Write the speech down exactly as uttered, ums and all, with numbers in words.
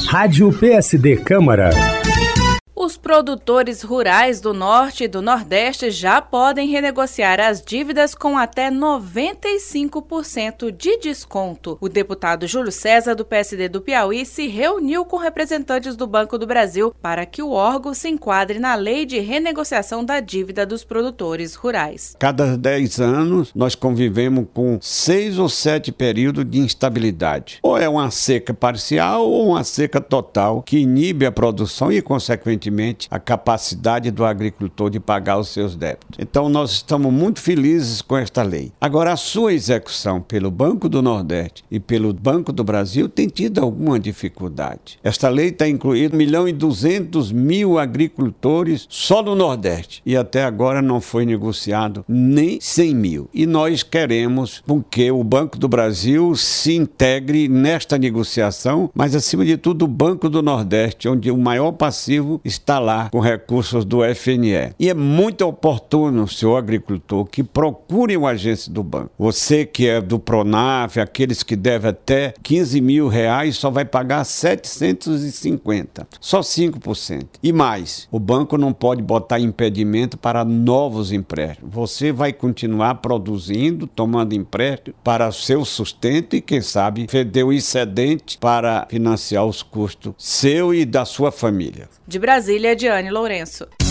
Rádio P S D Câmara. Os produtores rurais do Norte e do Nordeste já podem renegociar as dívidas com até noventa e cinco por cento de desconto. O deputado Júlio César, do P S D do Piauí, se reuniu com representantes do Banco do Brasil para que o órgão se enquadre na lei de renegociação da dívida dos produtores rurais. Cada dez anos, nós convivemos com seis ou sete períodos de instabilidade. Ou é uma seca parcial ou uma seca total que inibe a produção e, consequentemente, a capacidade do agricultor de pagar os seus débitos. Então nós estamos muito felizes com esta lei. Agora, a sua execução pelo Banco do Nordeste e pelo Banco do Brasil tem tido alguma dificuldade. Esta lei está incluindo um milhão e duzentos mil agricultores só no Nordeste e até agora não foi negociado nem cem mil. E nós queremos que o Banco do Brasil se integre nesta negociação, mas acima de tudo o Banco do Nordeste, onde o maior passivo está está lá com recursos do F N E. E é muito oportuno, senhor agricultor, que procure uma agência do banco. Você que é do Pronaf, aqueles que devem até quinze mil reais, só vai pagar setecentos e cinquenta. Só cinco por cento. E mais, o banco não pode botar impedimento para novos empréstimos. Você vai continuar produzindo, tomando empréstimo para seu sustento e, quem sabe, feder o excedente para financiar os custos seu e da sua família. De Brasília, Diane Lourenço.